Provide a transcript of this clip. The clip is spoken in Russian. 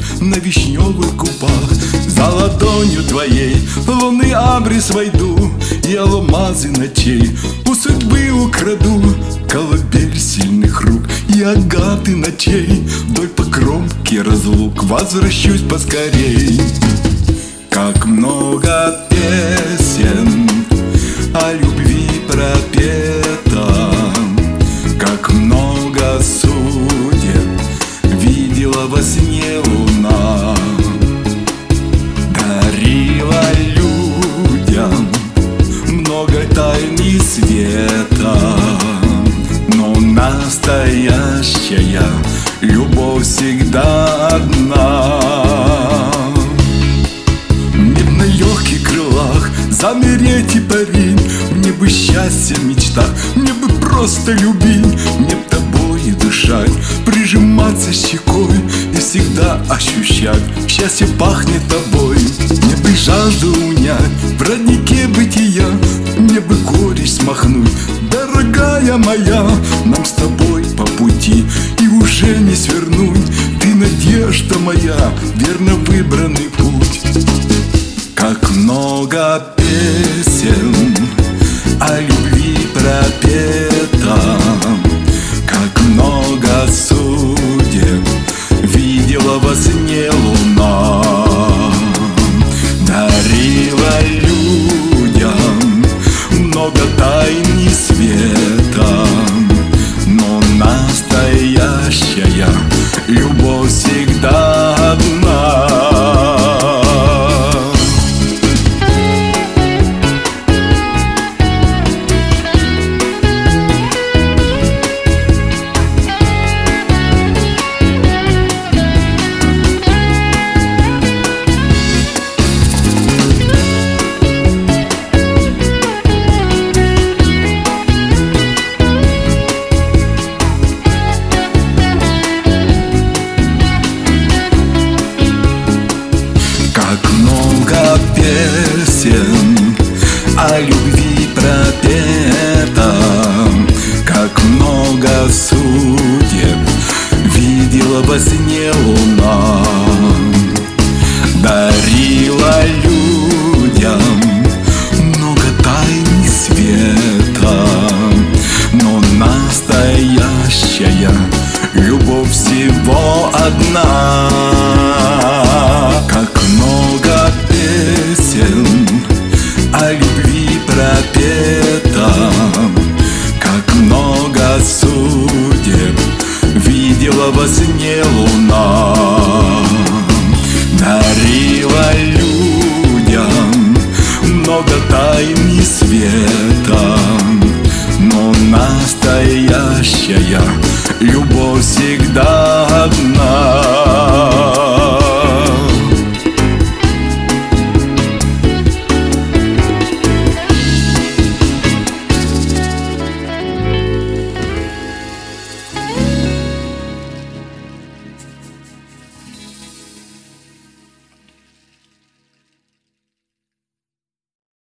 на вишневых губах. За ладонью твоей лунный абрис войду, и алмазы ночей у судьбы украду. Колыбель сильных рук и агаты ночей, вдоль по кромке разлук возвращусь поскорей. Как много песен о любви пропета, как много судеб видела во сне луна. Дарила людям много тайн и света, но настоящая любовь всегда одна. Мне на легких крылах замереть и парить, мне бы счастья в мечтах, мне бы просто любить, мне б тобой дышать, прижиматься щекой и всегда ощущать, счастье пахнет тобой. Мне бы жажду унять в роднике бытия, мне бы горечь смахнуть, дорогая моя. Нам с тобой по пути и уже не свернуть, ты надежда моя, верно выбранный путь. Как много песен о любви пропета, как много судеб видела во сне луна. Дарила людям много тайн и света, но настоящая любовь всегда одна. Песен о любви пропета, как много судеб видела во сне